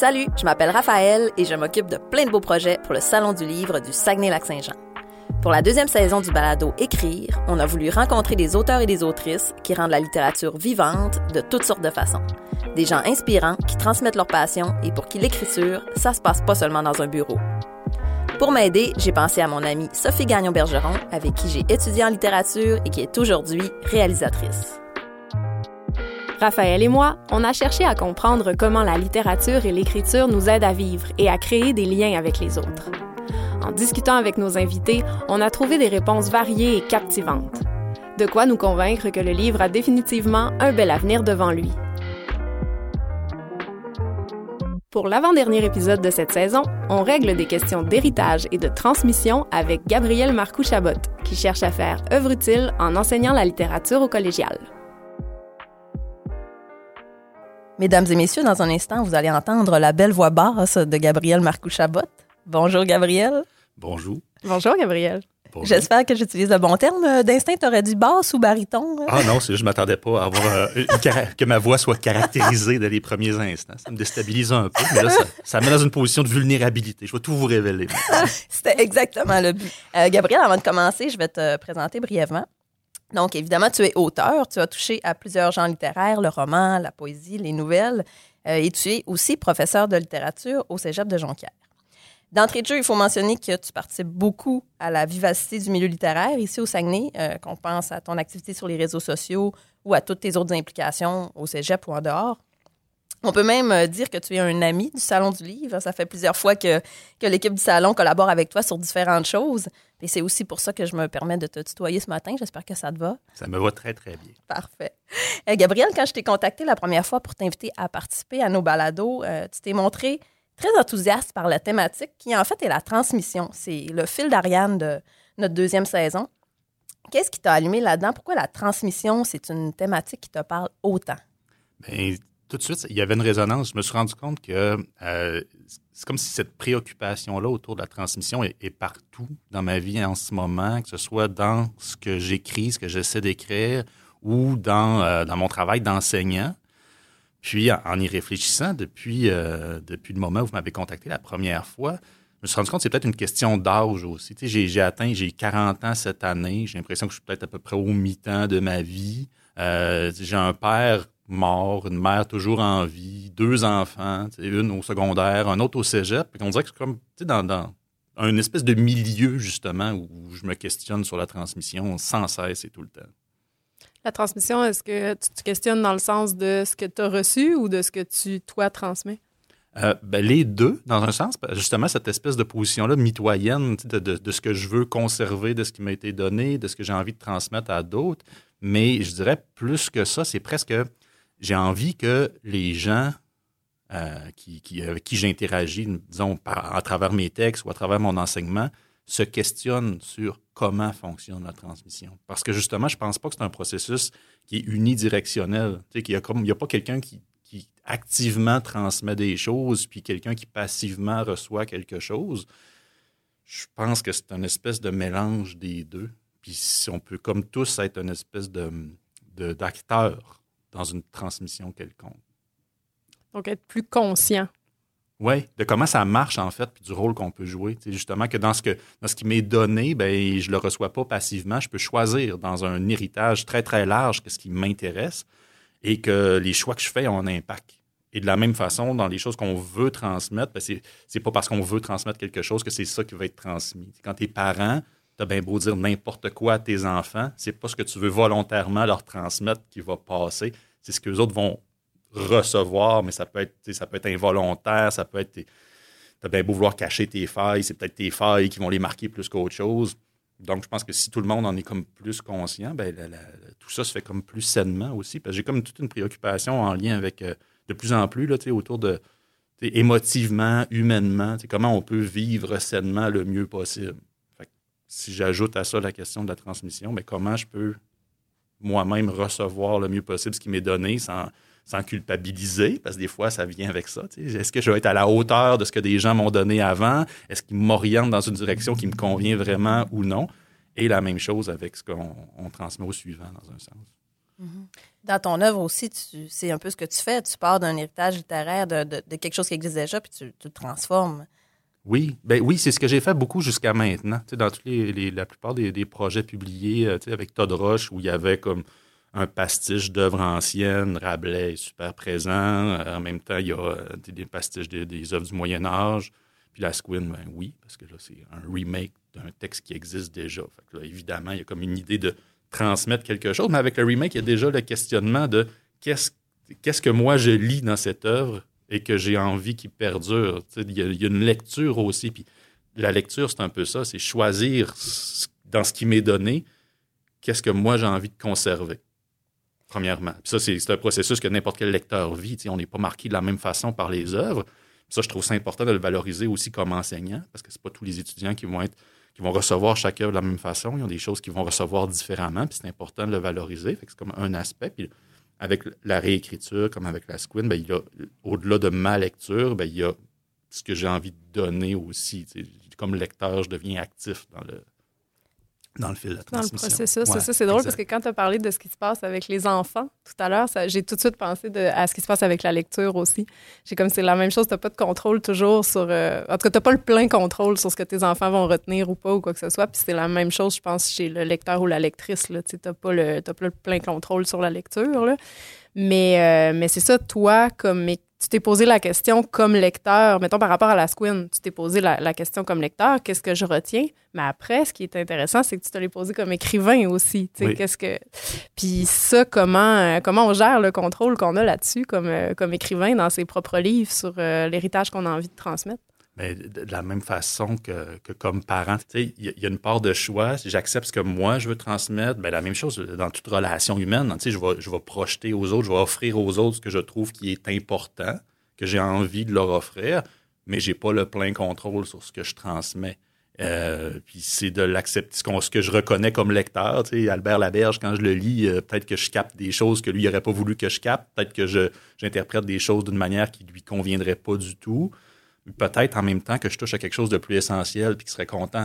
Salut, je m'appelle Raphaël et je m'occupe de plein de beaux projets pour le Salon du livre du Saguenay-Lac-Saint-Jean. Pour la 2e saison du balado Écrire, on a voulu rencontrer des auteurs et des autrices qui rendent la littérature vivante de toutes sortes de façons. Des gens inspirants qui transmettent leur passion et pour qui l'écriture, ça se passe pas seulement dans un bureau. Pour m'aider, j'ai pensé à mon amie Sophie Gagnon-Bergeron, avec qui j'ai étudié en littérature et qui est aujourd'hui réalisatrice. Raphaël et moi, on a cherché à comprendre comment la littérature et l'écriture nous aident à vivre et à créer des liens avec les autres. En discutant avec nos invités, on a trouvé des réponses variées et captivantes. De quoi nous convaincre que le livre a définitivement un bel avenir devant lui. Pour l'avant-dernier épisode de cette saison, on règle des questions d'héritage et de transmission avec Gabrielle Marcoux-Chabot, qui cherche à faire œuvre utile en enseignant la littérature au collégial. Mesdames et messieurs, dans un instant, vous allez entendre la belle voix basse de Gabrielle Marcoux-Chabot. Bonjour, Gabrielle. Bonjour. Bonjour, Gabrielle. Bonjour. J'espère que j'utilise le bon terme. D'instinct, t'aurais dit basse ou baryton? Ah non, je m'attendais pas à avoir que ma voix soit caractérisée dès les premiers instants. Ça me déstabilise un peu, mais là, ça me met dans une position de vulnérabilité. Je vais tout vous révéler. C'était exactement le but. Gabrielle, avant de commencer, je vais te présenter brièvement. Donc, évidemment, tu es auteur. Tu as touché à plusieurs genres littéraires, le roman, la poésie, les nouvelles. Et tu es aussi professeur de littérature au Cégep de Jonquière. D'entrée de jeu, il faut mentionner que tu participes beaucoup à la vivacité du milieu littéraire ici au Saguenay, qu'on pense à ton activité sur les réseaux sociaux ou à toutes tes autres implications au Cégep ou en dehors. On peut même dire que tu es un ami du Salon du livre. Ça fait plusieurs fois que l'équipe du Salon collabore avec toi sur différentes choses. Et c'est aussi pour ça que je me permets de te tutoyer ce matin. J'espère que ça te va. Ça me va très, très bien. Parfait. Gabrielle, quand je t'ai contactée la première fois pour t'inviter à participer à nos balados, tu t'es montrée très enthousiaste par la thématique qui, en fait, est la transmission. C'est le fil d'Ariane de notre 2e saison. Qu'est-ce qui t'a allumé là-dedans? Pourquoi la transmission, c'est une thématique qui te parle autant? Bien, tout de suite, il y avait une résonance. Je me suis rendu compte que c'est comme si cette préoccupation-là autour de la transmission est partout dans ma vie en ce moment, que ce soit dans ce que j'écris, ce que j'essaie d'écrire, ou dans mon travail d'enseignant. Puis, en y réfléchissant depuis le moment où vous m'avez contacté la première fois, je me suis rendu compte que c'est peut-être une question d'âge aussi. Tu sais, j'ai 40 ans cette année. J'ai l'impression que je suis peut-être à peu près au mi-temps de ma vie. J'ai un père mort, une mère toujours en vie, 2 enfants, une au secondaire, un autre au cégep. On dirait que c'est comme dans un espèce de milieu, justement, où je me questionne sur la transmission sans cesse et tout le temps. La transmission, est-ce que tu te questionnes dans le sens de ce que tu as reçu ou de ce que toi, transmets? Les deux, dans un sens. Justement, cette espèce de position-là mitoyenne de ce que je veux conserver, de ce qui m'a été donné, de ce que j'ai envie de transmettre à d'autres. Mais je dirais plus que ça, c'est presque... J'ai envie que les gens avec qui j'interagis, disons, à travers mes textes ou à travers mon enseignement, se questionnent sur comment fonctionne la transmission. Parce que justement, je ne pense pas que c'est un processus qui est unidirectionnel. Tu sais, il n'y a pas quelqu'un qui activement transmet des choses puis quelqu'un qui passivement reçoit quelque chose. Je pense que c'est une espèce de mélange des deux. Puis si on peut, comme tous, être une espèce d'acteur dans une transmission quelconque. Donc, être plus conscient. Oui, de comment ça marche, en fait, puis du rôle qu'on peut jouer. C'est justement que dans ce qui m'est donné, ben, je ne le reçois pas passivement. Je peux choisir dans un héritage très, très large ce qui m'intéresse et que les choix que je fais ont un impact. Et de la même façon, dans les choses qu'on veut transmettre, ben, c'est pas parce qu'on veut transmettre quelque chose que c'est ça qui va être transmis. Quand t'es parent, t'as bien beau dire n'importe quoi à tes enfants, c'est pas ce que tu veux volontairement leur transmettre qui va passer. C'est ce que les autres vont recevoir, mais ça peut être involontaire, ça peut être... T'as bien beau vouloir cacher tes failles, c'est peut-être tes failles qui vont les marquer plus qu'autre chose. Donc, je pense que si tout le monde en est comme plus conscient, ben tout ça se fait comme plus sainement aussi. Parce que j'ai comme toute une préoccupation en lien avec, de plus en plus, là, autour de, émotivement, humainement, comment on peut vivre sainement le mieux possible. Fait que, si j'ajoute à ça la question de la transmission, ben, comment je peux moi-même recevoir le mieux possible ce qui m'est donné sans culpabiliser, parce que des fois, ça vient avec ça. Est-ce que je vais être à la hauteur de ce que des gens m'ont donné avant? Est-ce qu'ils m'orientent dans une direction qui me convient vraiment ou non? Et la même chose avec ce qu'on transmet au suivant, dans un sens. Dans ton œuvre aussi, c'est un peu ce que tu fais. Tu pars d'un héritage littéraire de quelque chose qui existe déjà, puis tu le transformes. Oui, oui, c'est ce que j'ai fait beaucoup jusqu'à maintenant. Tu sais, dans la plupart des projets publiés, tu sais, avec Todd Roche, où il y avait comme un pastiche d'œuvres anciennes, Rabelais est super présent. En même temps, il y a des pastiches des œuvres du Moyen Âge. Puis la Squin, oui, parce que là, c'est un remake d'un texte qui existe déjà. Fait que là, évidemment, il y a comme une idée de transmettre quelque chose, mais avec le remake, il y a déjà le questionnement de qu'est-ce que moi je lis dans cette œuvre et que j'ai envie qu'il perdure. Il y a une lecture aussi, puis la lecture, c'est un peu ça, c'est choisir dans ce qui m'est donné, qu'est-ce que moi j'ai envie de conserver, premièrement. Puis ça, c'est un processus que n'importe quel lecteur vit. On n'est pas marqué de la même façon par les œuvres. Puis ça, je trouve ça important de le valoriser aussi comme enseignant, parce que c'est pas tous les étudiants qui vont recevoir chaque œuvre de la même façon. Ils ont des choses qu'ils vont recevoir différemment, puis c'est important de le valoriser. Fait que c'est comme un aspect. Puis avec la réécriture, comme avec la Squin, il y a, au-delà de ma lecture, il y a ce que j'ai envie de donner aussi. Comme lecteur, je deviens actif dans le fil de transmission. Dans le processus, ouais, c'est drôle parce que quand tu as parlé de ce qui se passe avec les enfants tout à l'heure, j'ai tout de suite pensé à ce qui se passe avec la lecture aussi. J'ai comme c'est la même chose, tu n'as pas de contrôle toujours sur... en tout cas, tu n'as pas le plein contrôle sur ce que tes enfants vont retenir ou pas ou quoi que ce soit. Puis c'est la même chose, je pense, chez le lecteur ou la lectrice. Tu n'as pas le plein contrôle sur la lecture. Là. Mais c'est ça, toi, tu t'es posé la question comme lecteur, mettons par rapport à la Squin, tu t'es posé la question comme lecteur, qu'est-ce que je retiens? Mais après, ce qui est intéressant, c'est que tu te l'es posé comme écrivain aussi. Oui. Puis ça, comment on gère le contrôle qu'on a là-dessus comme écrivain dans ses propres livres sur l'héritage qu'on a envie de transmettre? Mais de la même façon que comme parent, il y a une part de choix. Si j'accepte ce que moi je veux transmettre, la même chose dans toute relation humaine. Je vais projeter aux autres, je vais offrir aux autres ce que je trouve qui est important, que j'ai envie de leur offrir, mais j'ai pas le plein contrôle sur ce que je transmets. Puis c'est de l'accepter, ce que je reconnais comme lecteur. Albert Laberge, quand je le lis, peut-être que je capte des choses que lui n'aurait pas voulu que je capte, peut-être que j'interprète des choses d'une manière qui lui conviendrait pas du tout. Peut-être en même temps que je touche à quelque chose de plus essentiel puis qu'il serait content.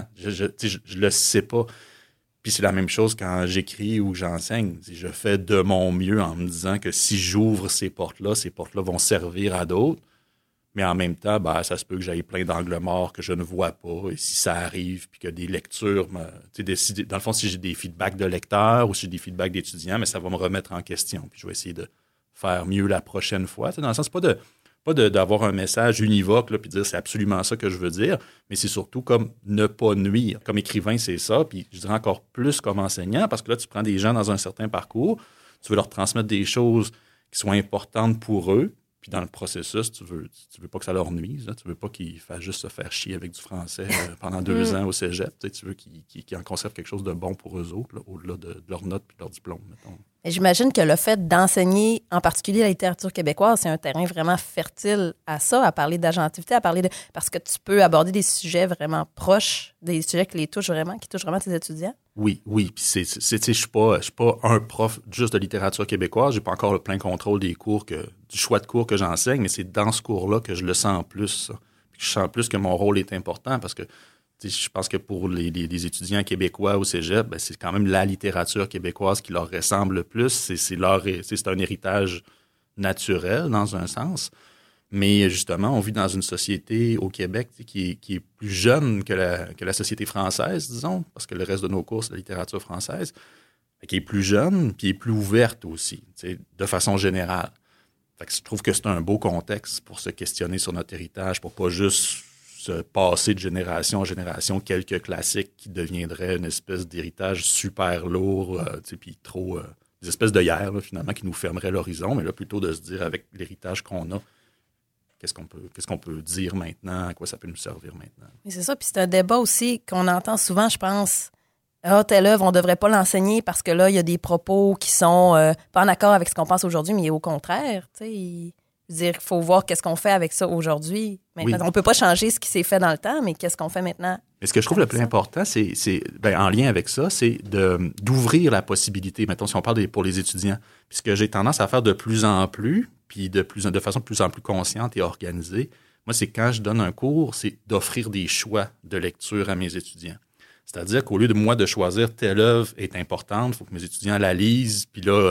Je le sais pas. Puis c'est la même chose quand j'écris ou j'enseigne. Je fais de mon mieux en me disant que si j'ouvre ces portes-là vont servir à d'autres. Mais en même temps, ça se peut que j'aille plein d'angles morts que je ne vois pas. Et si ça arrive, puis que des lectures... dans le fond, si j'ai des feedbacks de lecteurs ou si j'ai des feedbacks d'étudiants, mais ça va me remettre en question. Puis je vais essayer de faire mieux la prochaine fois. Dans le sens, pas d'avoir un message univoque là, puis dire c'est absolument ça que je veux dire, mais c'est surtout comme ne pas nuire. Comme écrivain, c'est ça, puis je dirais encore plus comme enseignant, parce que là, tu prends des gens dans un certain parcours, tu veux leur transmettre des choses qui soient importantes pour eux, puis dans le processus, tu veux pas que ça leur nuise, là, tu veux pas qu'ils fassent juste se faire chier avec du français pendant 2 ans au cégep, tu veux qu'ils en conservent quelque chose de bon pour eux autres, là, au-delà de leurs notes puis de leur diplôme, mettons. Et j'imagine que le fait d'enseigner, en particulier la littérature québécoise, c'est un terrain vraiment fertile à ça, à parler d'agentivité, parce que tu peux aborder des sujets vraiment proches, des sujets qui touchent vraiment tes étudiants. Oui. Puis je suis pas un prof juste de littérature québécoise. J'ai pas encore le plein contrôle du choix de cours que j'enseigne, mais c'est dans ce cours-là que je le sens plus. Ça. Puis je sens plus que mon rôle est important parce que je pense que pour les étudiants québécois au cégep, c'est quand même la littérature québécoise qui leur ressemble le plus. C'est un héritage naturel dans un sens. Mais justement, on vit dans une société au Québec qui est plus jeune que la société française, disons, parce que le reste de nos cours, c'est la littérature française, qui est plus jeune puis est plus ouverte aussi, de façon générale. Fait que je trouve que c'est un beau contexte pour se questionner sur notre héritage, pour pas juste se passer de génération en génération quelques classiques qui deviendraient une espèce d'héritage super lourd, puis trop... des espèces de hier, là, finalement, qui nous fermeraient l'horizon, mais là, plutôt de se dire, avec l'héritage qu'on a, qu'est-ce qu'on peut dire maintenant, à quoi ça peut nous servir maintenant. Et c'est ça, puis c'est un débat aussi qu'on entend souvent, je pense. Telle œuvre, on ne devrait pas l'enseigner parce que là, il y a des propos qui sont pas en accord avec ce qu'on pense aujourd'hui, mais au contraire, tu sais... dire qu'il faut voir qu'est-ce qu'on fait avec ça aujourd'hui. Maintenant, on ne peut pas changer ce qui s'est fait dans le temps, mais qu'est-ce qu'on fait maintenant? Mais ce que je trouve le plus important, c'est en lien avec ça, c'est d'ouvrir la possibilité, mettons, si on parle pour les étudiants. Puis ce que j'ai tendance à faire de plus en plus, puis de façon de plus en plus consciente et organisée, moi, c'est quand je donne un cours, c'est d'offrir des choix de lecture à mes étudiants. C'est-à-dire qu'au lieu de moi de choisir telle œuvre est importante, il faut que mes étudiants la lisent, puis là...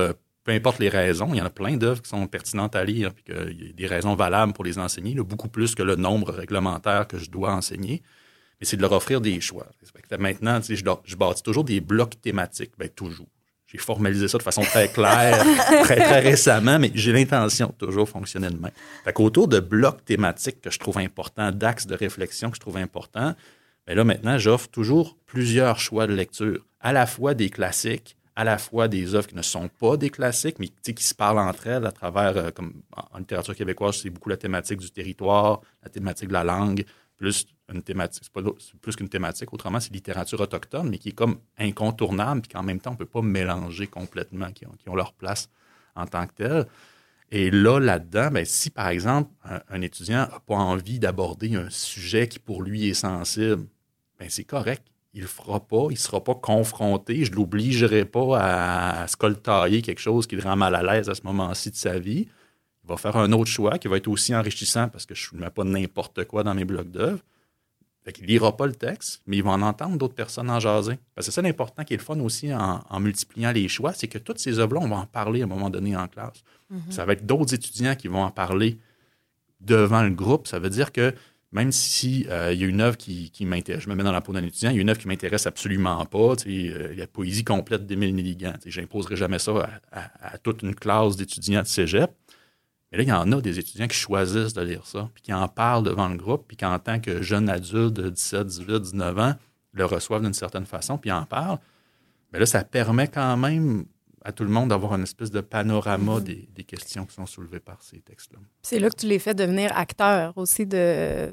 peu importe les raisons, il y en a plein d'œuvres qui sont pertinentes à lire, puis qu'il y a des raisons valables pour les enseigner, là, beaucoup plus que le nombre réglementaire que je dois enseigner. Mais c'est de leur offrir des choix. Maintenant, je bâtis toujours des blocs thématiques. Bien, toujours. J'ai formalisé ça de façon très claire, très, très récemment, mais j'ai l'intention de toujours fonctionner de même. Fait qu'autour de blocs thématiques que je trouve importants, d'axes de réflexion que je trouve importants, bien là, maintenant, j'offre toujours plusieurs choix de lecture. À la fois des classiques, à la fois des œuvres qui ne sont pas des classiques, mais qui se parlent entre elles à travers, comme en littérature québécoise, c'est beaucoup la thématique du territoire, la thématique de la langue, plus une thématique, c'est plus qu'une thématique, autrement, c'est littérature autochtone, mais qui est comme incontournable, puis qu'en même temps, on ne peut pas mélanger complètement, qui ont leur place en tant que telle. Et là-dedans, bien, si, par exemple, un étudiant n'a pas envie d'aborder un sujet qui, pour lui, est sensible, bien, c'est correct. Il le fera pas, il ne sera pas confronté, je ne l'obligerai pas à scoltailler quelque chose qui le rend mal à l'aise à ce moment-ci de sa vie. Il va faire un autre choix qui va être aussi enrichissant parce que je ne mets pas n'importe quoi dans mes blocs d'œuvres. Fait qu'il ne lira pas le texte, mais il va en entendre d'autres personnes en jaser. Parce que c'est ça l'important qui est le fun aussi en multipliant les choix, c'est que toutes ces œuvres-là, on va en parler à un moment donné en classe. Mm-hmm. Ça va être d'autres étudiants qui vont en parler devant le groupe. Ça veut dire que même si il y a une œuvre qui m'intéresse, je me mets dans la peau d'un étudiant, il y a une œuvre qui ne m'intéresse absolument pas, la poésie complète d'Émile Nelligan. Je n'imposerai jamais ça à toute une classe d'étudiants de cégep. Mais là, il y en a des étudiants qui choisissent de lire ça, puis qui en parlent devant le groupe, puis qu'en tant que jeune adulte de 17, 18, 19 ans, le reçoivent d'une certaine façon, puis en parlent. Mais là, ça permet quand même à tout le monde d'avoir une espèce de panorama des questions qui sont soulevées par ces textes-là. C'est là que tu les fais devenir acteurs aussi de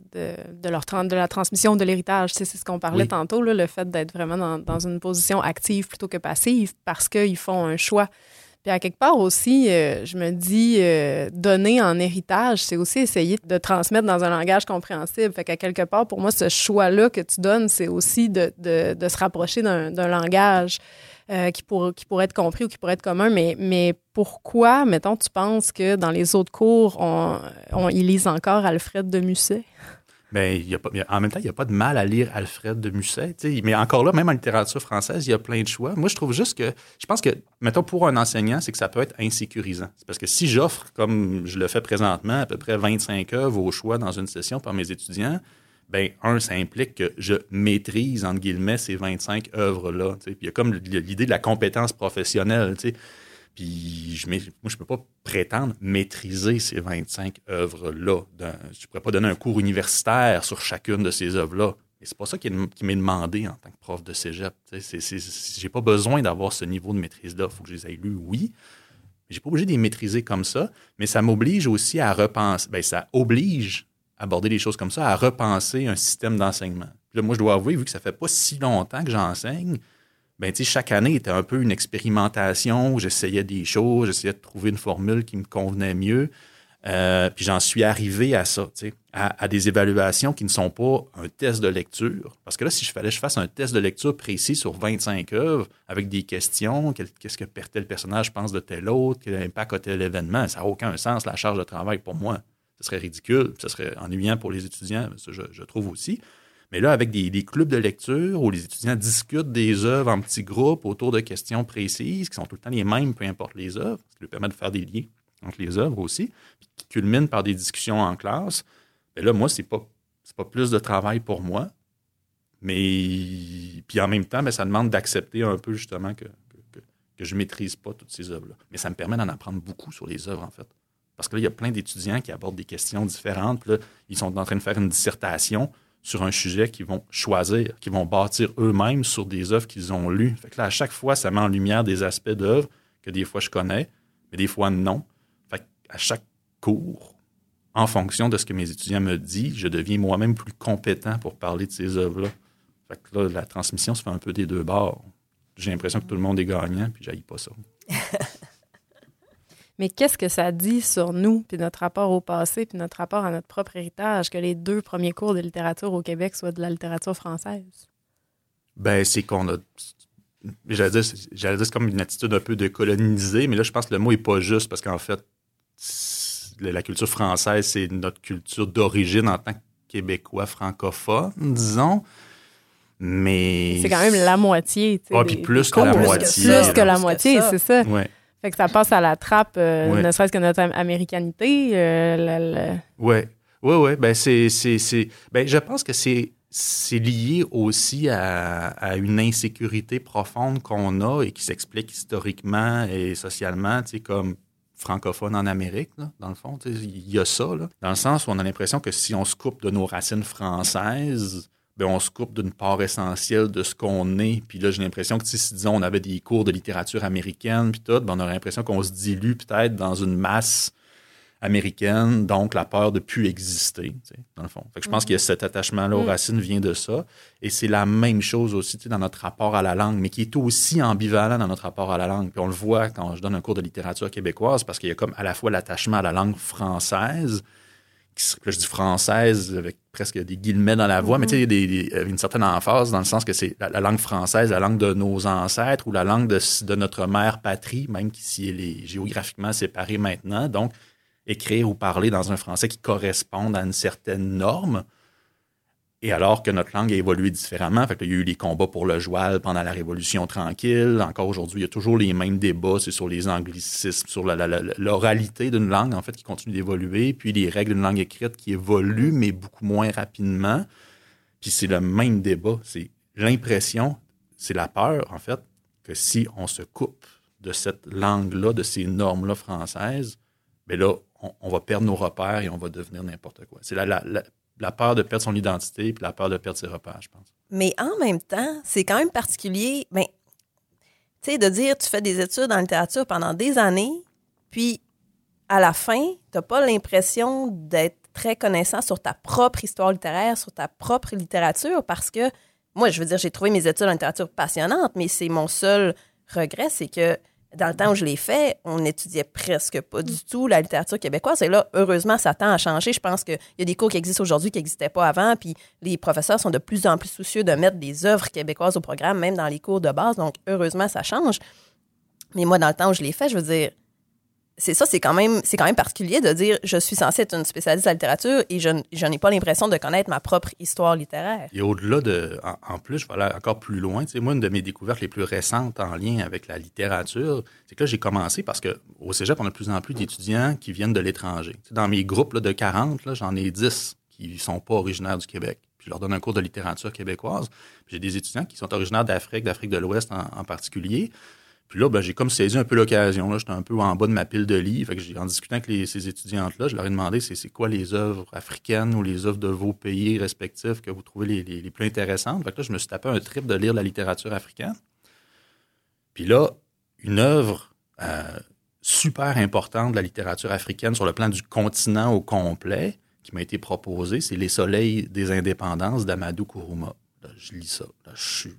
la transmission de l'héritage. Tu sais, c'est ce qu'on parlait tantôt, là, le fait d'être vraiment dans une position active plutôt que passive parce qu'ils font un choix. Puis à quelque part aussi, je me dis, donner en héritage, c'est aussi essayer de transmettre dans un langage compréhensible. Fait qu'à quelque part, pour moi, ce choix-là que tu donnes, c'est aussi de se rapprocher d'un langage qui pourrait être compris ou qui pourrait être commun. Mais pourquoi, mettons, tu penses que dans les autres cours, ils lisent encore Alfred de Musset? Bien, en même temps, il n'y a pas de mal à lire Alfred de Musset. Mais encore là, même en littérature française, il y a plein de choix. Moi, je trouve juste que, je pense que, mettons, pour un enseignant, c'est que ça peut être insécurisant. C'est parce que si j'offre, comme je le fais présentement, à peu près 25 œuvres au choix dans une session par mes étudiants, bien, ça implique que je maîtrise, entre guillemets, ces 25 œuvres-là. Puis il y a comme l'idée de la compétence professionnelle, tu sais. Puis moi, je ne peux pas prétendre maîtriser ces 25 œuvres-là. Je ne pourrais pas donner un cours universitaire sur chacune de ces œuvres-là. Et c'est pas ça qui m'est demandé en tant que prof de cégep. J'ai pas besoin d'avoir ce niveau de maîtrise-là. Il faut que je les aie lus, oui. Mais j'ai pas obligé de les maîtriser comme ça. Mais ça m'oblige aussi à repenser. Bien, ça oblige à aborder les choses comme ça, à repenser un système d'enseignement. Puis là, moi, je dois avouer, vu que ça fait pas si longtemps que j'enseigne, ben, chaque année était un peu une expérimentation où j'essayais des choses, j'essayais de trouver une formule qui me convenait mieux. Puis j'en suis arrivé à ça, à des évaluations qui ne sont pas un test de lecture. Parce que là, si je fasse un test de lecture précis sur 25 œuvres avec des questions, qu'est-ce que tel personnage pense de tel autre, quel impact a tel événement, ça n'a aucun sens, la charge de travail pour moi. Ce serait ridicule, ce serait ennuyant pour les étudiants, ça, je trouve aussi. Mais là, avec des clubs de lecture où les étudiants discutent des œuvres en petits groupes autour de questions précises, qui sont tout le temps les mêmes, peu importe les œuvres, ce qui leur permet de faire des liens entre les œuvres aussi, puis qui culminent par des discussions en classe, bien là, moi, c'est pas plus de travail pour moi, mais puis en même temps, bien, ça demande d'accepter un peu justement que je ne maîtrise pas toutes ces œuvres-là. Mais ça me permet d'en apprendre beaucoup sur les œuvres, en fait. Parce que là, il y a plein d'étudiants qui abordent des questions différentes. Puis là, ils sont en train de faire une dissertation sur un sujet qu'ils vont choisir, qu'ils vont bâtir eux-mêmes sur des œuvres qu'ils ont lues. Fait que là, à chaque fois, ça met en lumière des aspects d'œuvres que des fois je connais, mais des fois non. Fait qu'à chaque cours, en fonction de ce que mes étudiants me disent, je deviens moi-même plus compétent pour parler de ces œuvres-là. Fait que là, la transmission se fait un peu des deux bords. J'ai l'impression que tout le monde est gagnant, puis j'haïs pas ça. Mais qu'est-ce que ça dit sur nous, puis notre rapport au passé, puis notre rapport à notre propre héritage, que les 2 premiers cours de littérature au Québec soient de la littérature française? Ben, c'est qu'on a... J'allais dire, c'est comme une attitude un peu de coloniser, mais là, je pense que le mot n'est pas juste, parce qu'en fait, la culture française, c'est notre culture d'origine en tant que Québécois francophone, disons. Mais... C'est quand même la moitié. Ah, puis plus que la moitié. Plus que la moitié, c'est ça. Ouais. Fait que ça passe à la trappe, ne serait-ce que notre américanité. Oui. Ben, je pense que c'est lié aussi à une insécurité profonde qu'on a et qui s'explique historiquement et socialement, tu sais, comme francophone en Amérique, là, dans le fond. Il y a ça, là, dans le sens où on a l'impression que si on se coupe de nos racines françaises, ben on se coupe d'une part essentielle de ce qu'on est. Puis là, j'ai l'impression que si, disons, on avait des cours de littérature américaine, puis tout, ben on aurait l'impression qu'on se dilue peut-être dans une masse américaine, donc la peur de plus exister, tu sais, dans le fond. Fait que je pense que cet attachement-là aux racines vient de ça. Et c'est la même chose aussi, tu sais, dans notre rapport à la langue, mais qui est aussi ambivalent dans notre rapport à la langue. Puis on le voit quand je donne un cours de littérature québécoise, parce qu'il y a comme à la fois l'attachement à la langue française, là, je dis française avec presque des guillemets dans la voix, mais tu sais, il y a une certaine emphase dans le sens que c'est la langue française, la langue de nos ancêtres ou la langue de notre mère patrie, même si elle est géographiquement séparée maintenant. Donc, écrire ou parler dans un français qui corresponde à une certaine norme. Et alors que notre langue a évolué différemment, fait que, il y a eu les combats pour le joual pendant la Révolution tranquille. Encore aujourd'hui, il y a toujours les mêmes débats, c'est sur les anglicismes, sur l'oralité d'une langue, en fait, qui continue d'évoluer, puis les règles d'une langue écrite qui évoluent, mais beaucoup moins rapidement. Puis c'est le même débat. C'est l'impression, c'est la peur, en fait, que si on se coupe de cette langue-là, de ces normes-là françaises, bien là, on va perdre nos repères et on va devenir n'importe quoi. C'est la peur de perdre son identité puis la peur de perdre ses repères, je pense. Mais en même temps, c'est quand même particulier, tu sais, de dire tu fais des études en littérature pendant des années, puis à la fin, tu n'as pas l'impression d'être très connaissant sur ta propre histoire littéraire, sur ta propre littérature, parce que, moi, je veux dire, j'ai trouvé mes études en littérature passionnantes, mais c'est mon seul regret, c'est que dans le temps où je l'ai fait, on n'étudiait presque pas du tout la littérature québécoise. Et là, heureusement, ça tend à changer. Je pense qu'il y a des cours qui existent aujourd'hui qui n'existaient pas avant. Puis les professeurs sont de plus en plus soucieux de mettre des œuvres québécoises au programme, même dans les cours de base. Donc, heureusement, ça change. Mais moi, dans le temps où je l'ai fait, je veux dire, c'est quand même particulier de dire je suis censée être une spécialiste de la littérature et je n'ai pas l'impression de connaître ma propre histoire littéraire. Et au-delà en plus, je vais aller encore plus loin. Tu sais, moi, une de mes découvertes les plus récentes en lien avec la littérature, c'est que là, j'ai commencé parce qu'au cégep, on a de plus en plus d'étudiants qui viennent de l'étranger. Tu sais, dans mes groupes là, de 40, là, j'en ai 10 qui ne sont pas originaires du Québec. Puis je leur donne un cours de littérature québécoise. Puis j'ai des étudiants qui sont originaires d'Afrique de l'Ouest en particulier. Puis là, ben, j'ai comme saisi un peu l'occasion. Là. J'étais un peu en bas de ma pile de livres. Fait que en discutant avec ces étudiantes-là, je leur ai demandé c'est quoi les œuvres africaines ou les œuvres de vos pays respectifs que vous trouvez les plus intéressantes. Fait que là, je me suis tapé un trip de lire la littérature africaine. Puis là, une œuvre super importante de la littérature africaine sur le plan du continent au complet qui m'a été proposée, c'est Les Soleils des indépendances d'Amadou Kourouma. Là, je lis ça. Là,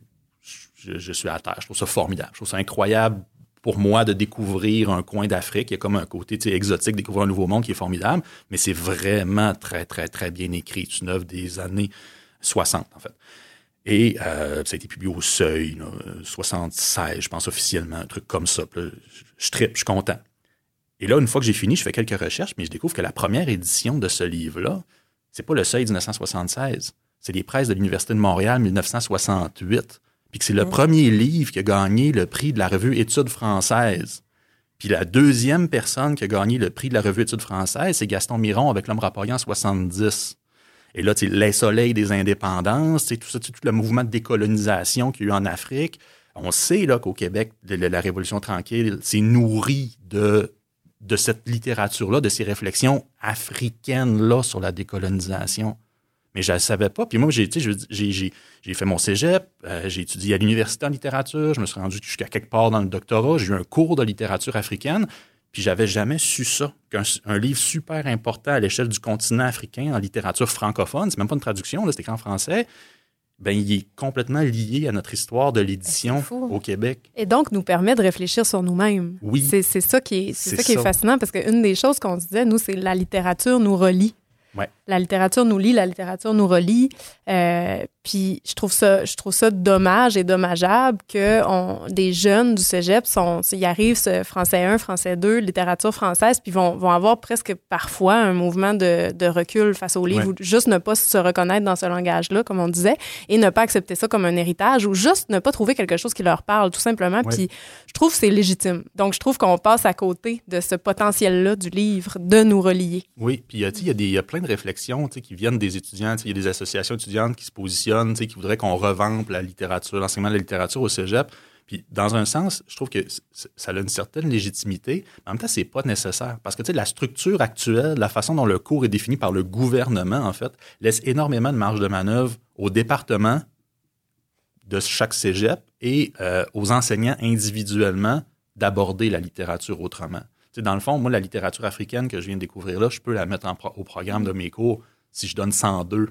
je suis à terre. Je trouve ça formidable. Je trouve ça incroyable pour moi de découvrir un coin d'Afrique. Il y a comme un côté exotique, découvrir un nouveau monde qui est formidable, mais c'est vraiment très, très, très bien écrit. C'est une œuvre des années 60, en fait. Et ça a été publié au Seuil, là, 76, je pense officiellement, un truc comme ça. Là, je trippe, je suis content. Et là, une fois que j'ai fini, je fais quelques recherches, mais je découvre que la première édition de ce livre-là, c'est pas le Seuil 1976, c'est les presses de l'Université de Montréal 1968. Puis que c'est le premier livre qui a gagné le prix de la revue Études françaises. Puis la deuxième personne qui a gagné le prix de la revue Études françaises, c'est Gaston Miron avec L'Homme rapaillé en 70. Et là, tu sais, Les Soleils des indépendances, tout ça, tout le mouvement de décolonisation qu'il y a eu en Afrique. On sait là, qu'au Québec, la Révolution tranquille s'est nourrie de cette littérature-là, de ces réflexions africaines-là sur la décolonisation. Mais je ne le savais pas. Puis moi, j'ai fait mon cégep, j'ai étudié à l'université en littérature, je me suis rendu jusqu'à quelque part dans le doctorat, j'ai eu un cours de littérature africaine, puis j'avais jamais su ça, qu'un livre super important à l'échelle du continent africain en littérature francophone, c'est même pas une traduction, là, c'est écrit en français, ben il est complètement lié à notre histoire de l'édition au Québec. Et donc, nous permet de réfléchir sur nous-mêmes. Oui. C'est ça qui est fascinant, parce qu'une des choses qu'on se disait, nous, c'est la littérature nous relie. Ouais. la littérature nous lie, la littérature nous relie. Puis je trouve ça dommage et dommageable que des jeunes du cégep ils arrivent français 1, français 2, littérature française, puis vont avoir presque parfois un mouvement de recul face au livre, ou juste ne pas se reconnaître dans ce langage-là, comme on disait, et ne pas accepter ça comme un héritage, ou juste ne pas trouver quelque chose qui leur parle, tout simplement. Puis je trouve que c'est légitime. Donc je trouve qu'on passe à côté de ce potentiel-là du livre de nous relier. Oui, puis il y a plein de réflexions qui viennent des étudiants. Il y a des associations étudiantes qui se positionnent, qui voudraient qu'on revampe la littérature, l'enseignement de la littérature au cégep. Puis, dans un sens, je trouve que ça a une certaine légitimité, mais en même temps, c'est pas nécessaire. Parce que, la structure actuelle, la façon dont le cours est défini par le gouvernement, en fait, laisse énormément de marge de manœuvre au département de chaque cégep et aux enseignants individuellement d'aborder la littérature autrement. Dans le fond, moi, la littérature africaine que je viens de découvrir là, je peux la mettre au programme de mes cours si je donne 102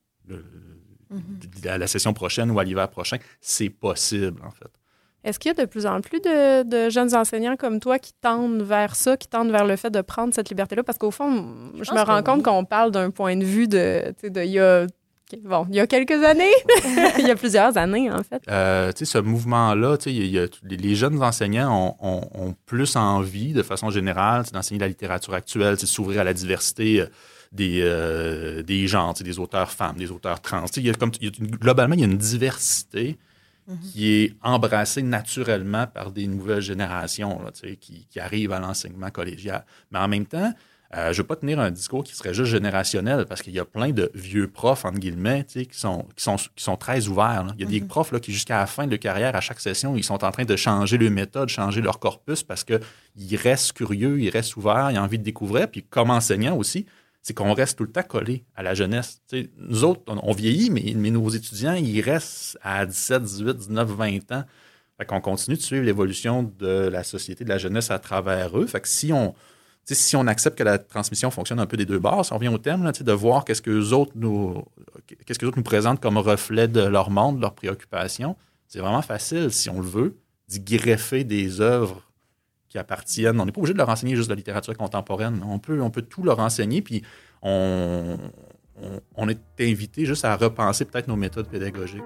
à la session prochaine ou à l'hiver prochain. C'est possible, en fait. Est-ce qu'il y a de plus en plus de jeunes enseignants comme toi qui tendent vers ça, qui tendent vers le fait de prendre cette liberté-là? Parce qu'au fond, je me rends compte qu'on parle d'un point de vue il y a quelques années, il y a plusieurs années, en fait. Ce mouvement-là, les jeunes enseignants ont plus envie, de façon générale, d'enseigner la littérature actuelle, de s'ouvrir à la diversité des genres, des auteurs femmes, des auteurs trans. Globalement, il y a une diversité qui est embrassée naturellement par des nouvelles générations là, qui arrivent à l'enseignement collégial. Mais en même temps, je ne veux pas tenir un discours qui serait juste générationnel parce qu'il y a plein de vieux profs, entre guillemets, qui sont très ouverts. Là. Il y a des profs là, qui, jusqu'à la fin de leur carrière, à chaque session, ils sont en train de changer leur méthode, changer leur corpus parce qu'ils restent curieux, ils restent ouverts, ils ont envie de découvrir. Puis comme enseignants aussi, c'est qu'on reste tout le temps collé à la jeunesse. Nous autres, on vieillit, mais nos étudiants, ils restent à 17, 18, 19, 20 ans. Fait qu'on continue de suivre l'évolution de la société, de la jeunesse à travers eux. Fait que si on accepte que la transmission fonctionne un peu des deux bords, si on revient au thème, là, de voir qu'est-ce que les autres nous présentent comme reflet de leur monde, de leurs préoccupations, c'est vraiment facile, si on le veut, d'y greffer des œuvres qui appartiennent. On n'est pas obligé de leur enseigner juste de la littérature contemporaine. On peut tout leur enseigner, puis on est invité juste à repenser peut-être nos méthodes pédagogiques.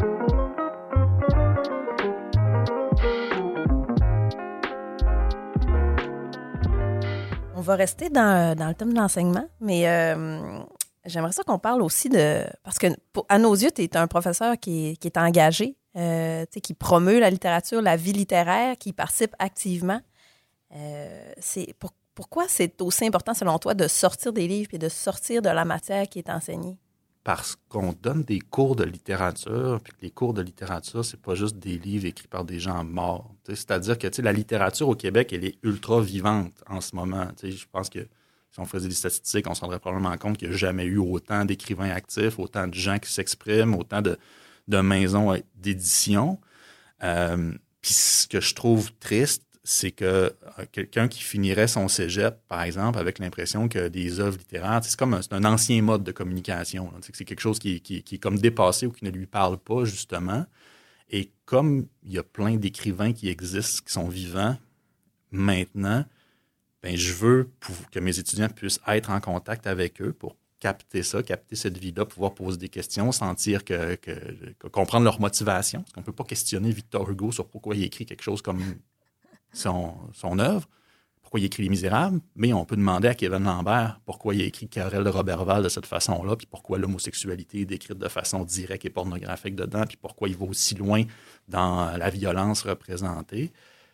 On va rester dans le thème de l'enseignement, mais j'aimerais ça qu'on parle aussi de... Parce que à nos yeux, tu es un professeur qui est engagé, qui promeut la littérature, la vie littéraire, qui participe activement. Pourquoi c'est aussi important, selon toi, de sortir des livres et de sortir de la matière qui est enseignée? Parce qu'on donne des cours de littérature, puis que les cours de littérature, c'est pas juste des livres écrits par des gens morts. C'est-à-dire que la littérature au Québec, elle est ultra vivante en ce moment. Je pense que si on faisait des statistiques, on se rendrait probablement compte qu'il n'y a jamais eu autant d'écrivains actifs, autant de gens qui s'expriment, autant de maisons d'édition. Puis ce que je trouve triste, c'est que quelqu'un qui finirait son cégep, par exemple, avec l'impression que des œuvres littéraires, c'est comme un ancien mode de communication. C'est quelque chose qui est comme dépassé ou qui ne lui parle pas, justement. Et comme il y a plein d'écrivains qui existent, qui sont vivants maintenant, ben je veux que mes étudiants puissent être en contact avec eux pour capter cette vie-là, pouvoir poser des questions, sentir comprendre leur motivation. Parce qu'on ne peut pas questionner Victor Hugo sur pourquoi il écrit quelque chose comme son œuvre, pourquoi il écrit Les Misérables, mais on peut demander à Kevin Lambert pourquoi il a écrit Querelle de Roberval de cette façon-là, puis pourquoi l'homosexualité est décrite de façon directe et pornographique dedans, puis pourquoi il va aussi loin dans la violence représentée.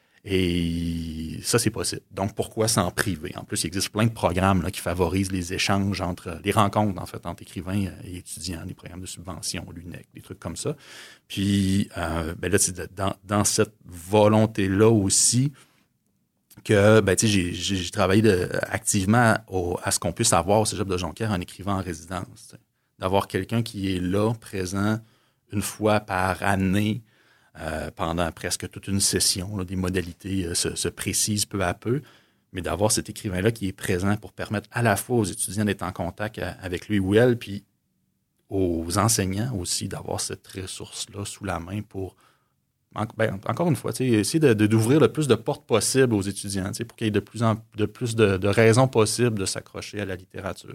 Et ça, c'est possible. Donc, pourquoi s'en priver? En plus, il existe plein de programmes là, qui favorisent les échanges les rencontres, en fait, entre écrivains et étudiants, des programmes de subvention, l'UNEC, des trucs comme ça. Puis, là, c'est dans cette volonté-là aussi que, j'ai travaillé activement à ce qu'on puisse avoir au Cégep de Jonquière en écrivant en résidence. D'avoir quelqu'un qui est là, présent, une fois par année, pendant presque toute une session, là, des modalités se précisent peu à peu, mais d'avoir cet écrivain-là qui est présent pour permettre à la fois aux étudiants d'être en contact avec lui ou elle, puis aux enseignants aussi d'avoir cette ressource-là sous la main pour, encore une fois, essayer d'ouvrir le plus de portes possibles aux étudiants, pour qu'il y ait de plus de raisons possibles de s'accrocher à la littérature.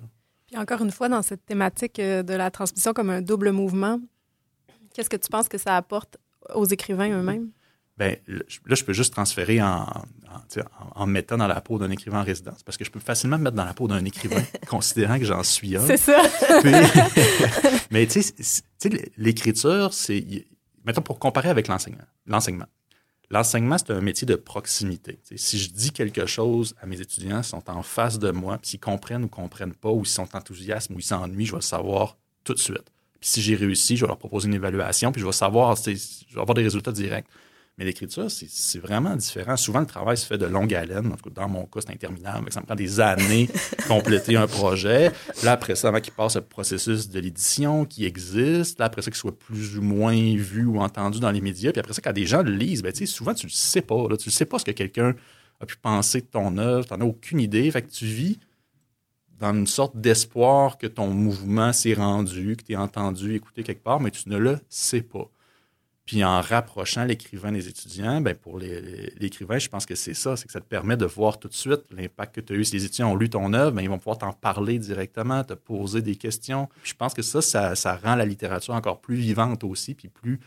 Puis encore une fois, dans cette thématique de la transmission comme un double mouvement, qu'est-ce que tu penses que ça apporte aux écrivains eux-mêmes? Bien, là, je peux juste transférer en me mettant dans la peau d'un écrivain en résidence, parce que je peux facilement me mettre dans la peau d'un écrivain, considérant que j'en suis un. C'est ça. Mais tu sais, l'écriture, c'est... Mettons, pour comparer avec l'enseignement. L'enseignement, c'est un métier de proximité. T'sais, si je dis quelque chose à mes étudiants, ils sont en face de moi, puis s'ils comprennent ou ne comprennent pas, ou s'ils sont enthousiastes ou ils s'ennuient, je vais le savoir tout de suite. Puis si j'ai réussi, je vais leur proposer une évaluation, puis je vais savoir, je vais avoir des résultats directs. Mais l'écriture, c'est vraiment différent. Souvent, le travail se fait de longue haleine. En tout cas, dans mon cas, c'est interminable. Ça me prend des années de compléter un projet. Là, après ça, avant qu'il passe le processus de l'édition qui existe. Là, après ça, qu'il soit plus ou moins vu ou entendu dans les médias. Puis après ça, quand des gens le lisent, ben, souvent, tu ne le sais pas. Là. Tu ne sais pas ce que quelqu'un a pu penser de ton œuvre. Tu n'en as aucune idée. Fait que tu vis dans une sorte d'espoir que ton mouvement s'est rendu, que tu es entendu, écouté quelque part, mais tu ne le sais pas. Puis en rapprochant l'écrivain des étudiants, bien pour l'écrivain, je pense que c'est ça, c'est que ça te permet de voir tout de suite l'impact que tu as eu. Si les étudiants ont lu ton œuvre, bien, ils vont pouvoir t'en parler directement, te poser des questions. Puis je pense que ça rend la littérature encore plus vivante aussi, puis plus...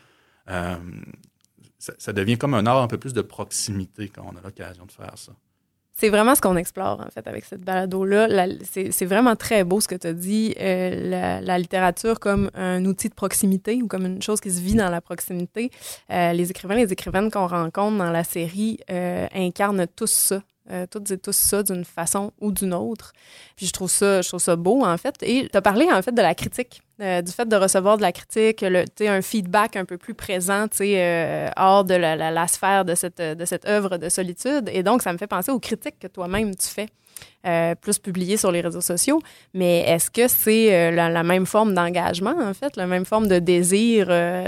ça devient comme un art un peu plus de proximité quand on a l'occasion de faire ça. C'est vraiment ce qu'on explore, en fait, avec cette balado-là. C'est vraiment très beau ce que tu as dit, la littérature comme un outil de proximité ou comme une chose qui se vit dans la proximité. Les écrivains, les écrivaines qu'on rencontre dans la série incarnent tous ça. Toutes et tous ça d'une façon ou d'une autre. Puis je trouve ça beau, en fait. Et tu as parlé, en fait, de la critique, du fait de recevoir de la critique, un feedback un peu plus présent, hors de la sphère de cette œuvre de solitude. Et donc, ça me fait penser aux critiques que toi-même tu fais, plus publiées sur les réseaux sociaux. Mais est-ce que c'est la même forme d'engagement, en fait, la même forme de désir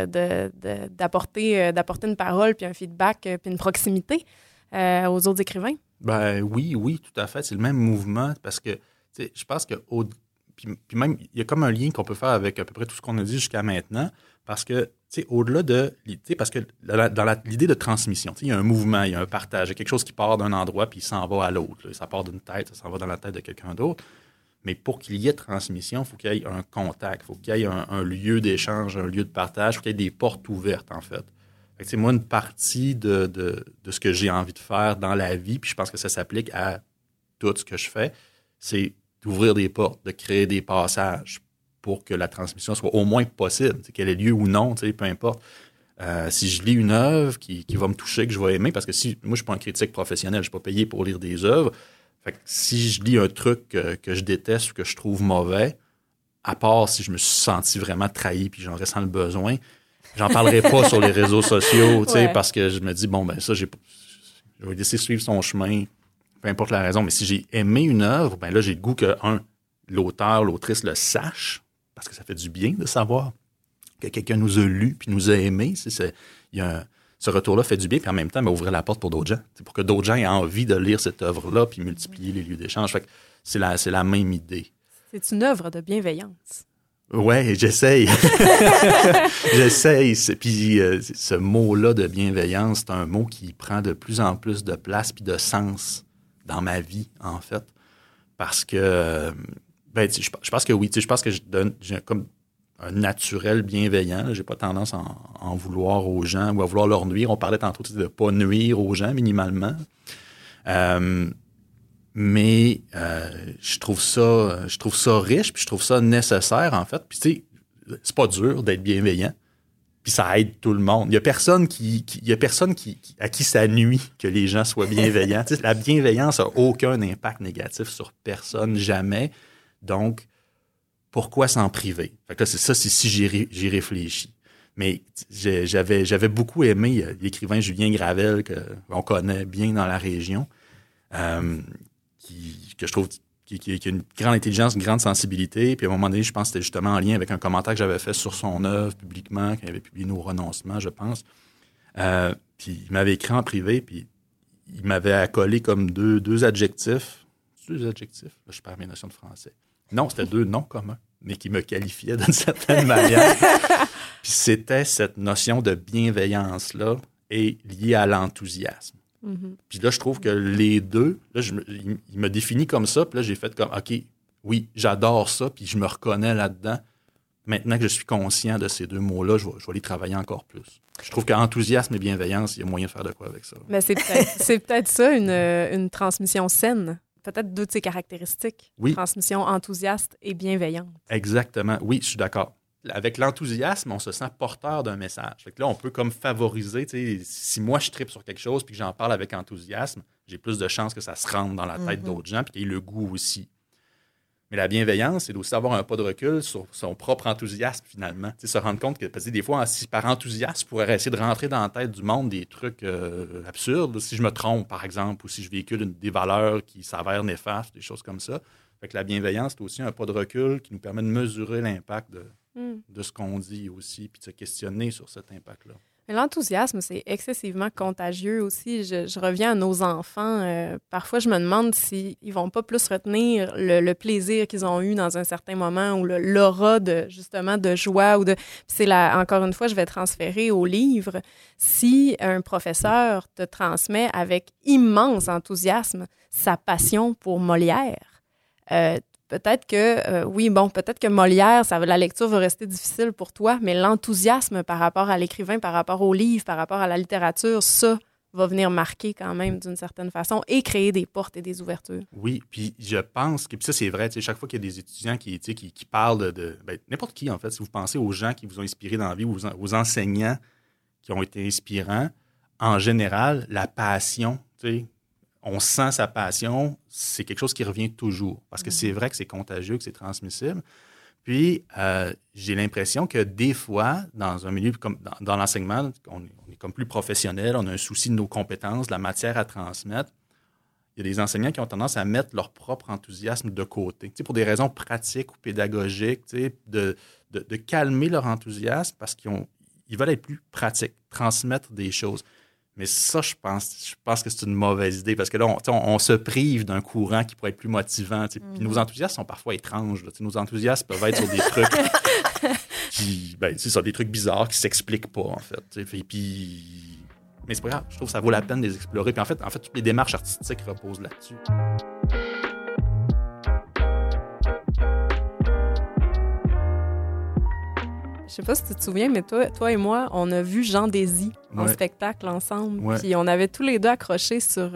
d'apporter une parole, puis un feedback, puis une proximité aux autres écrivains? Ben oui, tout à fait. C'est le même mouvement parce que je pense que puis même il y a comme un lien qu'on peut faire avec à peu près tout ce qu'on a dit jusqu'à maintenant parce que au-delà de parce que dans l'idée de transmission, il y a un mouvement, il y a un partage, il y a quelque chose qui part d'un endroit puis il s'en va à l'autre. Là. Ça part d'une tête, ça s'en va dans la tête de quelqu'un d'autre. Mais pour qu'il y ait transmission, il faut qu'il y ait un contact, il faut qu'il y ait un lieu d'échange, un lieu de partage, il faut qu'il y ait des portes ouvertes en fait. Fait que, moi, une partie de ce que j'ai envie de faire dans la vie, puis je pense que ça s'applique à tout ce que je fais, c'est d'ouvrir des portes, de créer des passages pour que la transmission soit au moins possible, qu'elle ait lieu ou non, peu importe. Si je lis une œuvre qui va me toucher, que je vais aimer, parce que moi, je ne suis pas un critique professionnel, je ne suis pas payé pour lire des œuvres. Fait que si je lis un truc que je déteste ou que je trouve mauvais, à part si je me suis senti vraiment trahi puis j'en ressens le besoin, j'en parlerai pas sur les réseaux sociaux, parce que je me dis, bon, ben ça, je vais laisser suivre son chemin, peu importe la raison. Mais si j'ai aimé une œuvre, ben là, j'ai le goût que, l'auteur, l'autrice le sache, parce que ça fait du bien de savoir que quelqu'un nous a lu puis nous a aimés. Ce retour-là fait du bien, puis en même temps, ouvrir la porte pour d'autres gens, pour que d'autres gens aient envie de lire cette œuvre-là puis multiplier les lieux d'échange. Fait que c'est la même idée. C'est une œuvre de bienveillance. Ouais, j'essaye. J'essaye. Puis ce mot-là de bienveillance, c'est un mot qui prend de plus en plus de place puis de sens dans ma vie, en fait. Parce que, je pense que oui. Je pense que j'ai comme un naturel bienveillant. J'ai pas tendance à en vouloir aux gens ou à vouloir leur nuire. On parlait tantôt de ne pas nuire aux gens minimalement. Mais je trouve ça riche, puis je trouve ça nécessaire, en fait. Puis, tu sais, c'est pas dur d'être bienveillant, puis ça aide tout le monde. Il y a personne à qui ça nuit que les gens soient bienveillants. Tu sais, la bienveillance n'a aucun impact négatif sur personne, jamais. Donc, pourquoi s'en priver? Fait que là, c'est si j'y réfléchis. Mais j'avais beaucoup aimé l'écrivain Julien Gravel, qu'on connaît bien dans la région, que je trouve qui a une grande intelligence, une grande sensibilité. Puis à un moment donné, je pense que c'était justement en lien avec un commentaire que j'avais fait sur son œuvre publiquement, qu'il avait publié Nos renoncements, je pense. Puis il m'avait écrit en privé, puis il m'avait accolé comme deux adjectifs. Deux adjectifs? Là, je perds mes notions de français. Non, c'était deux noms communs, mais qui me qualifiaient d'une certaine manière. Puis c'était cette notion de bienveillance-là est liée à l'enthousiasme. Mm-hmm. Puis là, je trouve que les deux, là, il me définit comme ça, puis là, j'ai fait comme, OK, oui, j'adore ça, puis je me reconnais là-dedans. Maintenant que je suis conscient de ces deux mots-là, je vais les travailler encore plus. Je trouve qu'enthousiasme et bienveillance, il y a moyen de faire de quoi avec ça. Mais c'est peut-être ça, une transmission saine. Peut-être deux de ses caractéristiques. Oui. Transmission enthousiaste et bienveillante. Exactement. Oui, je suis d'accord. Avec l'enthousiasme, on se sent porteur d'un message. Fait que là, on peut comme favoriser, si moi je tripe sur quelque chose puis que j'en parle avec enthousiasme, j'ai plus de chances que ça se rentre dans la tête d'autres gens puis qu'il y ait le goût aussi. Mais la bienveillance, c'est aussi avoir un pas de recul sur son propre enthousiasme, finalement. Se rendre compte que, parce que des fois, si par enthousiasme, je pourrais essayer de rentrer dans la tête du monde des trucs absurdes, si je me trompe, par exemple, ou si je véhicule des valeurs qui s'avèrent néfastes, des choses comme ça. Fait que la bienveillance, c'est aussi un pas de recul qui nous permet de mesurer l'impact de ce qu'on dit aussi, puis de se questionner sur cet impact-là. Mais l'enthousiasme, c'est excessivement contagieux aussi. Je reviens à nos enfants. Parfois, je me demande s'ils ne vont pas plus retenir le plaisir qu'ils ont eu dans un certain moment ou l'aura justement de joie. Encore une fois, je vais transférer au livre. Si un professeur te transmet avec immense enthousiasme sa passion pour Molière, peut-être que Molière, la lecture va rester difficile pour toi, mais l'enthousiasme par rapport à l'écrivain, par rapport au livre, par rapport à la littérature, ça va venir marquer quand même d'une certaine façon et créer des portes et des ouvertures. Oui, puis je pense que, puis ça c'est vrai, chaque fois qu'il y a des étudiants qui parlent de n'importe qui en fait, si vous pensez aux gens qui vous ont inspiré dans la vie, aux enseignants qui ont été inspirants, en général, la passion, on sent sa passion, c'est quelque chose qui revient toujours. Parce que c'est vrai que c'est contagieux, que c'est transmissible. Puis, j'ai l'impression que des fois, dans un milieu comme dans l'enseignement, on est comme plus professionnel, on a un souci de nos compétences, de la matière à transmettre. Il y a des enseignants qui ont tendance à mettre leur propre enthousiasme de côté. Pour des raisons pratiques ou pédagogiques, de calmer leur enthousiasme parce qu'ils veulent être plus pratiques, transmettre des choses. Mais ça, je pense que c'est une mauvaise idée parce que là, on se prive d'un courant qui pourrait être plus motivant. Puis nos enthousiasmes sont parfois étranges. Nos enthousiasmes peuvent être sur des trucs des trucs bizarres qui ne s'expliquent pas, en fait. Mais c'est pas grave. Je trouve que ça vaut la peine de les explorer. Puis en fait, toutes les démarches artistiques reposent là-dessus. Je sais pas si tu te souviens, mais toi et moi, on a vu Jean Désy en spectacle ensemble. Ouais. Puis on avait tous les deux accroché sur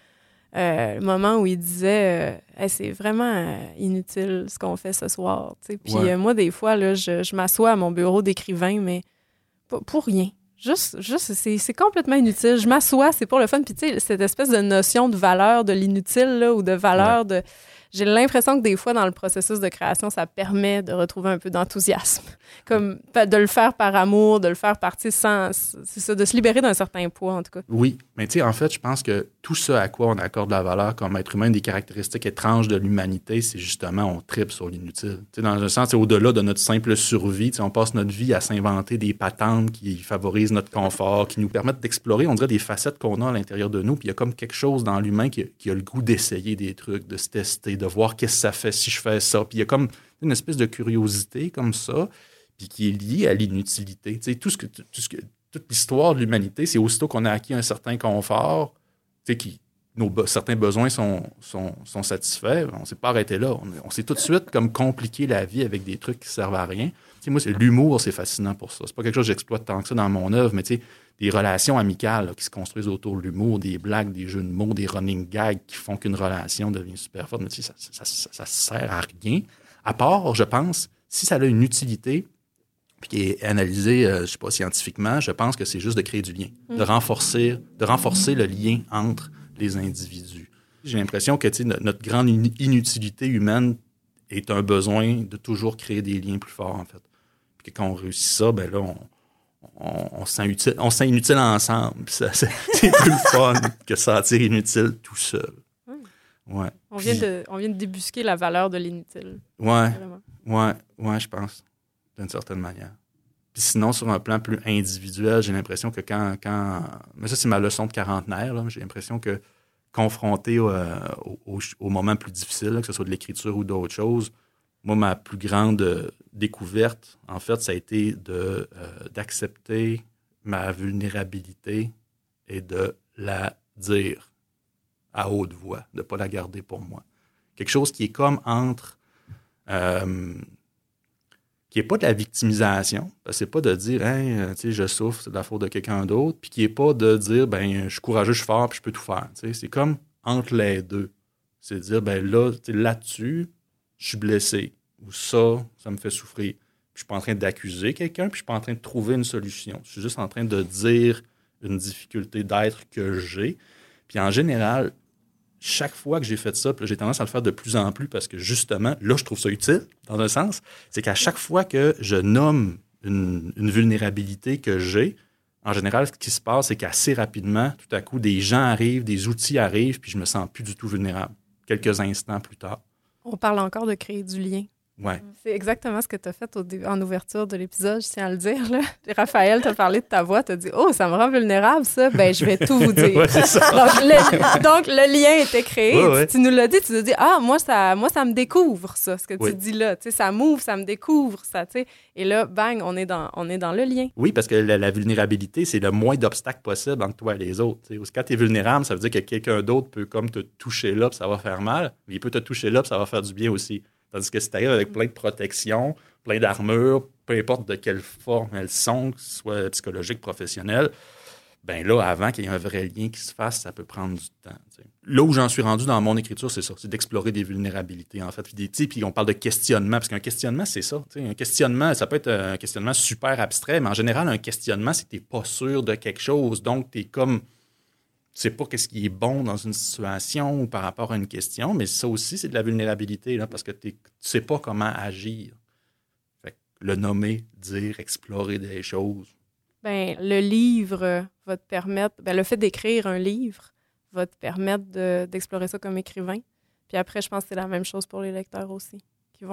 le moment où il disait hey, c'est vraiment inutile ce qu'on fait ce soir. T'sais. Puis moi, des fois, là, je m'assois à mon bureau d'écrivain, mais pour rien. Juste c'est complètement inutile. Je m'assois, c'est pour le fun. Puis tu sais, cette espèce de notion de valeur de l'inutile là, ou de valeur de... J'ai l'impression que des fois, dans le processus de création, ça permet de retrouver un peu d'enthousiasme. Comme de le faire par amour, de le faire partie sans... C'est ça, de se libérer d'un certain poids, en tout cas. Oui, mais tu sais, en fait, je pense que tout ce à quoi on accorde la valeur comme être humain, des caractéristiques étranges de l'humanité, c'est justement, on tripe sur l'inutile. Tu sais, dans un sens, c'est au-delà de notre simple survie. Tu sais, on passe notre vie à s'inventer des patentes qui favorisent notre confort, qui nous permettent d'explorer, on dirait, des facettes qu'on a à l'intérieur de nous. Puis il y a comme quelque chose dans l'humain qui a le goût d'essayer des trucs, de se tester, de voir qu'est-ce que ça fait si je fais ça. Puis il y a comme une espèce de curiosité comme ça, puis qui est liée à l'inutilité. Tu sais, toute l'histoire de l'humanité, c'est aussitôt qu'on a acquis un certain confort, tu sais, certains besoins sont satisfaits, on ne s'est pas arrêté là. On s'est tout de suite comme compliqué la vie avec des trucs qui ne servent à rien. Tu sais, moi, l'humour, c'est fascinant pour ça. C'est pas quelque chose que j'exploite tant que ça dans mon œuvre, mais tu sais, des relations amicales là, qui se construisent autour de l'humour, des blagues, des jeux de mots, des running gags qui font qu'une relation devient super forte. Mais tu sais, ça sert à rien. À part, je pense, si ça a une utilité, puis qui est analysée, je ne sais pas, scientifiquement, je pense que c'est juste de créer du lien, de renforcer le lien entre les individus. J'ai l'impression que notre grande inutilité humaine est un besoin de toujours créer des liens plus forts, en fait. Puis que quand on réussit ça, ben là, on se sent inutile ensemble. C'est plus fun que se sentir inutile tout seul. Ouais. On vient de débusquer la valeur de l'inutile. Ouais, je pense, d'une certaine manière. Puis sinon, sur un plan plus individuel, j'ai l'impression que mais ça, c'est ma leçon de quarantenaire, là, j'ai l'impression que confronté au moment plus difficile, là, que ce soit de l'écriture ou d'autres choses, moi, ma plus grande découverte, en fait, ça a été d'accepter ma vulnérabilité et de la dire à haute voix, de ne pas la garder pour moi. Quelque chose qui est comme entre Qui n'est pas de la victimisation. C'est pas de dire, hey, je souffre, c'est de la faute de quelqu'un d'autre. Puis qui n'est pas de dire, je suis courageux, je suis fort, puis je peux tout faire. C'est comme entre les deux. C'est de dire, là-dessus, je suis blessé. Ou ça me fait souffrir. Puis je suis pas en train d'accuser quelqu'un, puis je suis pas en train de trouver une solution. Je suis juste en train de dire une difficulté d'être que j'ai. Puis en général, chaque fois que j'ai fait ça, puis j'ai tendance à le faire de plus en plus parce que justement, là, je trouve ça utile, dans un sens, c'est qu'à chaque fois que je nomme une vulnérabilité que j'ai, en général, ce qui se passe, c'est qu'assez rapidement, tout à coup, des gens arrivent, des outils arrivent, puis je me sens plus du tout vulnérable. Quelques instants plus tard. On parle encore de créer du lien. Ouais. C'est exactement ce que tu as fait en ouverture de l'épisode, je tiens à le dire. Là. Raphaël t'a parlé de ta voix, t'as dit « Oh, ça me rend vulnérable, ça. » Je vais tout vous dire. Ouais, c'est ça. donc, le lien était créé. Ouais. Tu nous l'as dit, tu nous as dit « Ah, moi, ça me découvre, ça, ce que oui. tu dis là. Tu sais, ça m'ouvre, ça me découvre, ça. Tu sais. » Et là, bang, on est dans le lien. Oui, parce que la vulnérabilité, c'est le moins d'obstacles possible entre toi et les autres. T'sais. Quand tu es vulnérable, ça veut dire que quelqu'un d'autre peut comme te toucher là, puis ça va faire mal, mais il peut te toucher là, puis ça va faire du bien aussi. Tandis que si tu arrives avec plein de protections, plein d'armures, peu importe de quelle forme elles sont, que ce soit psychologique, professionnelle, là, avant qu'il y ait un vrai lien qui se fasse, ça peut prendre du temps. T'sais. Là où j'en suis rendu dans mon écriture, c'est ça, c'est d'explorer des vulnérabilités, en fait. Puis on parle de questionnement, parce qu'un questionnement, c'est ça. T'sais. Un questionnement, ça peut être un questionnement super abstrait, mais en général, un questionnement, c'est que tu n'es pas sûr de quelque chose. Donc, tu es comme... Tu sais pas qu'est-ce qui est bon dans une situation ou par rapport à une question, mais ça aussi, c'est de la vulnérabilité, là, parce que tu sais pas comment agir. Fait que le nommer, dire, explorer des choses. Le livre va te permettre... le fait d'écrire un livre va te permettre d'explorer ça comme écrivain. Puis après, je pense que c'est la même chose pour les lecteurs aussi, qui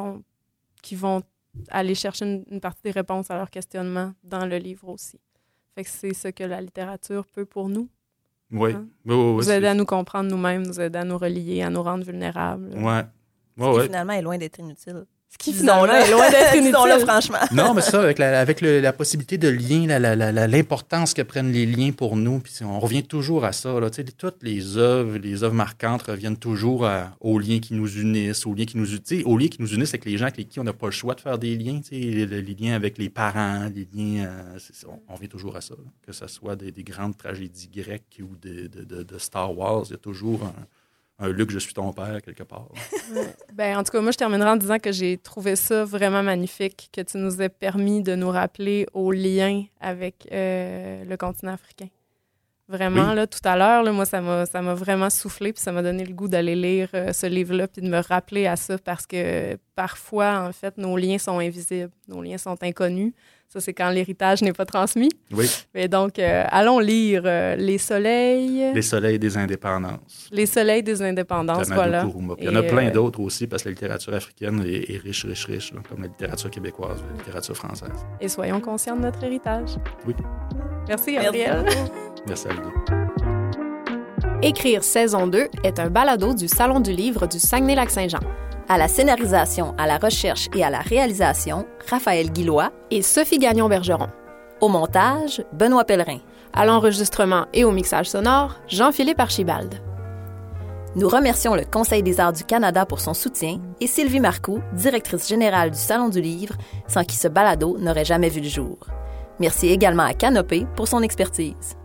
vont aller chercher une partie des réponses à leurs questionnements dans le livre aussi. Fait que c'est ce que la littérature peut pour nous. Oui. Hein? Oui, nous aider à nous comprendre nous-mêmes, nous aider à nous relier, à nous rendre vulnérables. Oui. Ce qui finalement est loin d'être inutile. Ce qui finalement est loin d'être inutile. Disons-le franchement. Non, mais ça, avec la possibilité de lien, l'importance que prennent les liens pour nous, puis on revient toujours à ça. Là, toutes les œuvres marquantes reviennent toujours aux liens qui nous unissent, aux liens qui nous unissent avec les gens avec qui on n'a pas le choix de faire des liens, les liens avec les parents, les liens... on revient toujours à ça. Là. Que ce soit des grandes tragédies grecques ou de Star Wars, il y a toujours un Luc, je suis ton père, quelque part. En tout cas, moi, je terminerai en disant que j'ai trouvé ça vraiment magnifique, que tu nous aies permis de nous rappeler au lien avec le continent africain. Vraiment, oui. Là, tout à l'heure, là, moi, ça m'a vraiment soufflé, puis ça m'a donné le goût d'aller lire ce livre-là, puis de me rappeler à ça, parce que parfois, en fait, nos liens sont invisibles, nos liens sont inconnus. Ça, c'est quand l'héritage n'est pas transmis. Oui. Mais donc, allons lire Les Soleils... Les Soleils des Indépendances. Les Soleils des Indépendances, voilà. Il y en a plein d'autres aussi, parce que la littérature africaine est riche, là, comme la littérature québécoise, la littérature française. Et soyons conscients de notre héritage. Oui. Merci, Gabrielle. Merci à vous. Écrire saison 2 est un balado du Salon du livre du Saguenay-Lac-Saint-Jean. À la scénarisation, à la recherche et à la réalisation, Raphaël Guillois et Sophie Gagnon-Bergeron. Au montage, Benoît Pellerin. À l'enregistrement et au mixage sonore, Jean-Philippe Archibald. Nous remercions le Conseil des arts du Canada pour son soutien et Sylvie Marcoux, directrice générale du Salon du livre, sans qui ce balado n'aurait jamais vu le jour. Merci également à Canopé pour son expertise.